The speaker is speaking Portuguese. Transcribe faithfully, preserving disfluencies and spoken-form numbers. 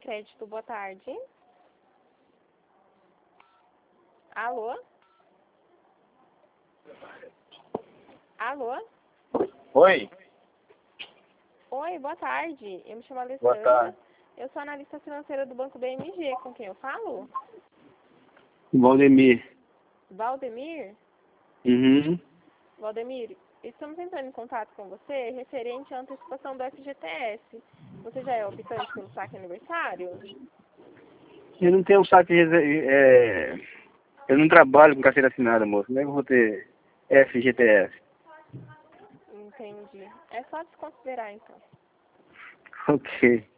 Crédito, boa tarde. Alô? Alô? Oi. Oi, boa tarde. Eu me chamo Boa Alessandra. tarde. Eu sou analista financeira do Banco B M G. Com quem eu falo? Valdemir. Valdemir? Uhum. Valdemir, estamos entrando em contato com você referente à antecipação do F G T S. Você já é optante pelo saque aniversário? Eu não tenho saque reser- é... Eu não trabalho com carteira assinada, moço. Como é que eu vou ter F G T S? Entendi. É só desconsiderar, então. Ok.